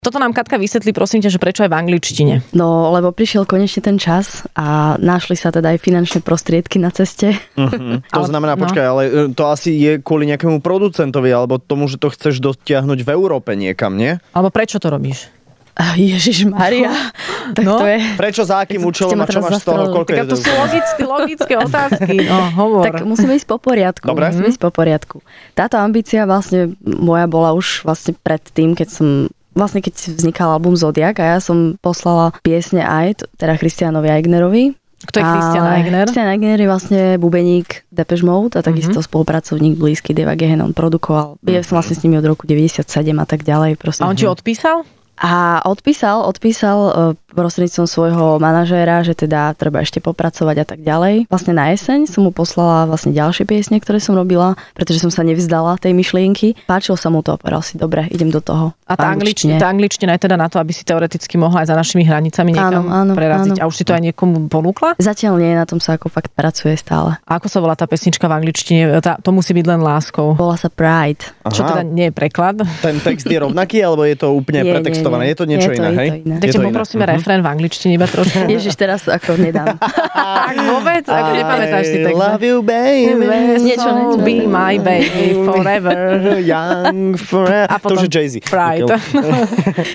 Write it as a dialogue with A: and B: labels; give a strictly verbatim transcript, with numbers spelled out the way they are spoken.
A: Toto nám Katka vysvetlí, prosím ťa, že prečo aj v angličtine.
B: No, lebo prišiel konečne ten čas a našli sa teda aj finančné prostriedky na ceste.
C: Uh-huh. To
A: ale,
C: znamená,
A: no.
C: počkaj, ale to asi je kvôli nejakému producentovi, alebo tomu, že to chceš dotiahnuť v Európe niekam, nie?
A: Alebo prečo to robíš?
B: Ježišmaria, tak
A: No.
B: to je...
C: Prečo, za akým účelom a čo máš z toho? Koľko
A: Tak
C: je
A: to sú logické, logické otázky. No, hovor.
B: Tak musíme ísť po poriadku.
C: Dobre.
B: Musíme ísť po poriadku. Táto ambícia vlastne moja bola už vlastne pred tým, keď som vlastne keď vznikal album Zodiak a ja som poslala piesne aj, teda Christianovi Aignerovi.
A: Kto je Christian Aigner?
B: Christian Aigner je vlastne bubeník Depeche Mode a takisto
A: Mhm.
B: spolupracovník blízky Deva Gehen, on produkoval. Ja som vlastne s nimi od roku deväťdesiatsedem a tak ďalej. Proste.
A: A on ti odpísal?
B: A odpísal, odpísal uh, prostredníctvom svojho manažéra, že teda treba ešte popracovať a tak ďalej. Vlastne na jeseň som mu poslala vlastne ďalšie piesne, ktoré som robila, pretože som sa nevzdala tej myšlienky. Páčilo sa mu to, povedal si, dobre, idem do toho.
A: A tá angličtina, tá angličtina je teda na to, aby si teoreticky mohla aj za našimi hranicami niekam
B: áno, áno,
A: preraziť.
B: áno.
A: A už si to aj niekomu ponúkla?
B: Zatiaľ nie, na tom sa ako fakt pracuje stále.
A: A ako sa volá tá pesnička v angličtine? Tá, to musí byť len láskou.
B: Volá sa Pride.
C: Aha.
A: Čo teda nie je preklad?
C: Ten text je rovnaký, alebo je to úplne
B: Nie, nie,
C: pretextované?
B: nie.
C: Je to niečo
B: Je to-
C: iné,
B: je
C: hej?
B: to iné.
A: Tak
C: Je
A: ťa
C: to iné.
A: poprosíme
C: Mhm.
A: refrén v angličtine iba trošku.
B: Ježiš, teraz ako nedám.
A: Tak vôbec, ako nepamätáš si
C: I
A: text.
C: love you, baby.
B: Niečo,
A: So
B: niečo.
A: be my baby forever.
C: Young forever.
A: A
C: To
A: potom
C: už je Jay-Z.
A: Pride.
C: Okay.